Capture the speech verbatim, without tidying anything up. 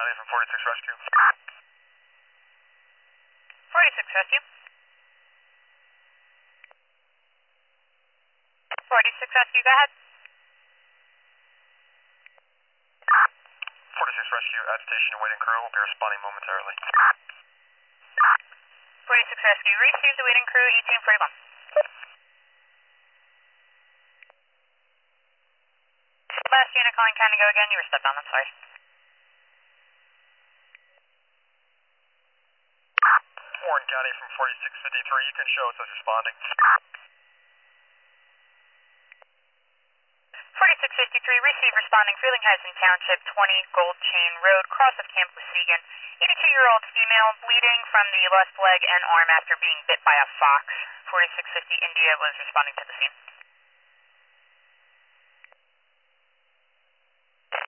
County from forty-six Rescue. forty-six Rescue. forty-six Rescue, go ahead. forty-six Rescue at station awaiting crew. Will be responding momentarily. forty-six Rescue, receive the waiting crew, eighteen forty-one. Last unit calling Canada again, you were stepped on, I'm sorry. Warren County from forty-six fifty-three, you can show us as responding. forty-six fifty-three, receive responding Frelinghuysen Township, twenty Gold Chain Road, cross of Camp Muskegon. eighty-two-year-old female bleeding from the left leg and arm after being bit by a fox. forty-six fifty India was responding to the scene.